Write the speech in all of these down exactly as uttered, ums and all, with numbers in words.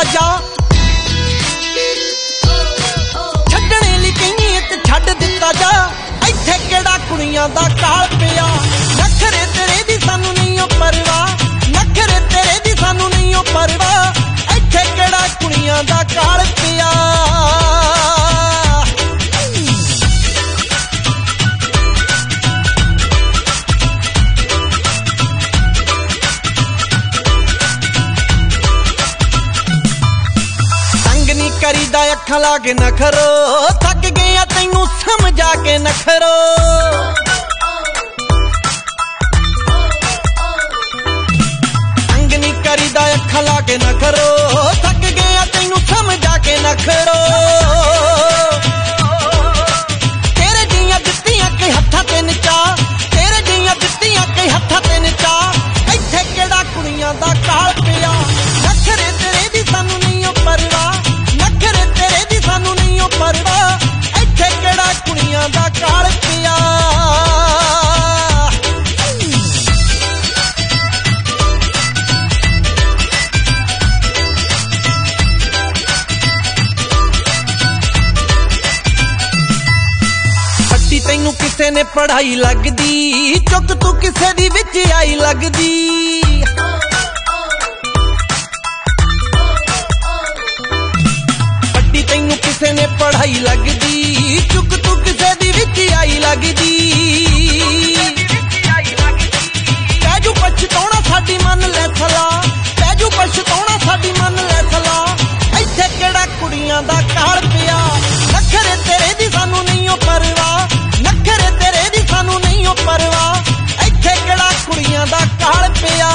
जा छड्डने लई कहीं ते छड्ड दिता जा इत्थे किहड़ा कुड़ियां दा काल पिया नखरे तेरे दी सानू नहीं ओ परवाह नखरे तेरे दी सानू नहीं ओ परवाह इत्थे किहड़ा कुड़ियां दा काल पिया करीदा अखा ला के नखरो थक गया तैनू समझा के नखरो तंग नी करीदा अखा ला के नखरो थक गया तैनू समझा के नखरो तेरे जियां दित्तियां कई हत्थां ते नचा तेरे जियां दित्तियां कई हत्थां ते नचा इत्थे किहड़ा कुड़ियां दा काल पिया नखरे तेरे दी सानू नहीं ओ परवाह नखरे तेरे दी सानू नहीं ओ परवाह इत्थे किहड़ा कुड़ियां दा काल पिया हट्टी तैनू किसे ने पढ़ाई लगदी चुक तू किसे दी विच आई लगदी तैनू किसे ने पढ़ाई लगदी चुक तू किसे दी विच आई लगदी पैजू पछताउणा साडी मन लै सला पैजू पछताउणा साडी मन लै सला इत्थे किहड़ा कुड़ियां दा काल पिया नखरे तेरे दी सानू नहीं ओ परवाह नखरे तेरे दी सानू नहीं ओ परवाह इत्थे किहड़ा कुड़ियां दा काल पिया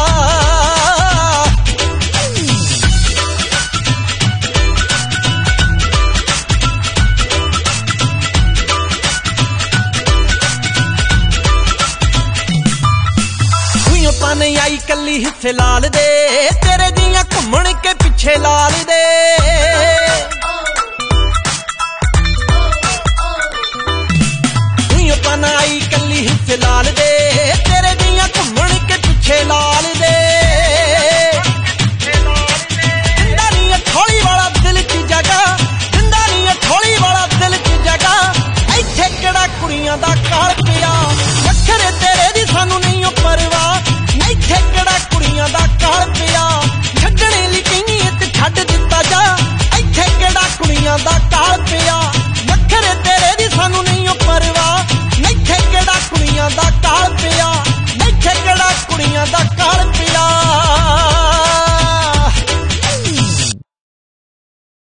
नहीं आई कली हिस्से लाल दे तेरे जियां घुमण के पिछे लाल दे आई कली हिस्से लाल दे